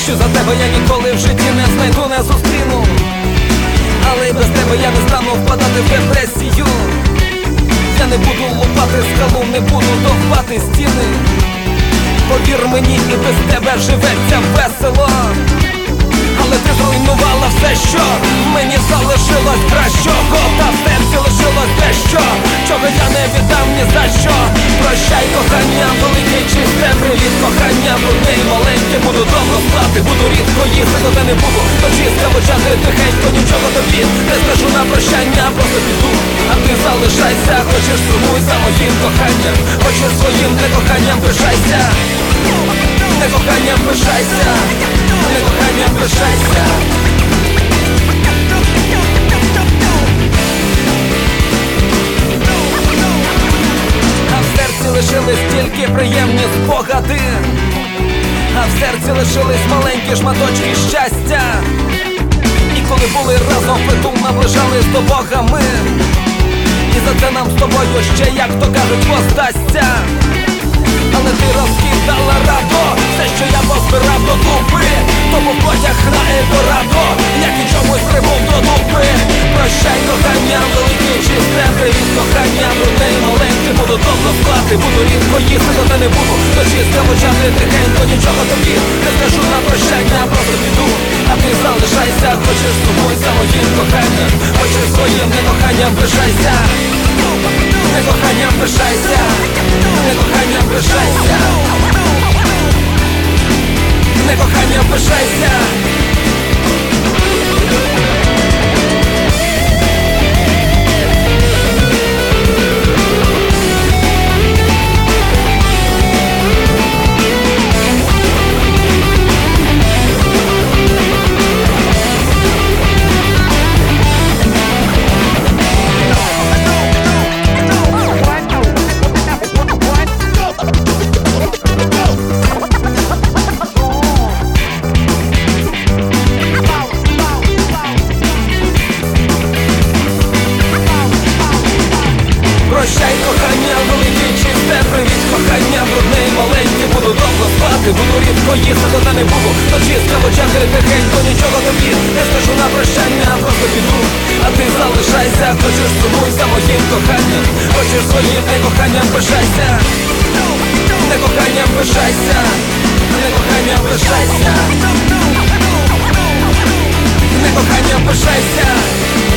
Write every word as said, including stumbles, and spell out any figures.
що за тебе я ніколи в житті не знайду, не зустріну. Але й без тебе я не стану впадати в депресію. Я не буду лупати скалу, не буду довбати стіни. Повір мені, і без тебе живеться весело. Але ти зруйнувала все, що в мені залишилось кращого. Та в серці лишилось дещо, чого я не віддам ні за що. Прощай, кохання, велике чисте, привіт, кохання, брудне і маленьке. Буду довго спати, буду рідко їсти, коли не буду дочиска почати тихенько, нічого тобі не скажу на прощання, просто піду. А ти залишайся, хочеш сумуй за моїм коханням, хочеш своїм некоханням пишайся. Некоханням пишайся, некоханням пишайся. А в серці лишились тільки приємні спогади, а в серці лишились маленькі шматочки щастя. І коли були разом, притул наближались до Бога ми. І за це нам з тобою ще, як то кажуть, воздасться. Але ти розкидала радо все, що я позбирав до дупи. Тому потяг на Ельдорадо, як і чомусь прибув до дупи. Прощай, кохання, велике чисте, привіт, кохання, брудне і маленьке. Буду довго спати, буду рідко їсти, коли не буду дочиска почати тихенько, нічого тобі не скажу на прощання, просто піду. А ти залишайся, хочеш сумуй за моїм коханням, хочеш своїм некоханням пишайся. Некоханням пишайся, некоханням пишайся, некоханням пишайся. Прощай, кохання, велике чисте, привіт, кохання, брудне і маленьке. Буду довго спати, буду рідко їсти, коли не буду дочиска почати тихенько, нічого тобі не скажу на прощання, просто піду. А ти залишайся, хочеш сумуй за моїм коханням, хочеш своїм некоханням пишайся. Некоханням пишайся, некоханням пишайся, некоханням пишайся.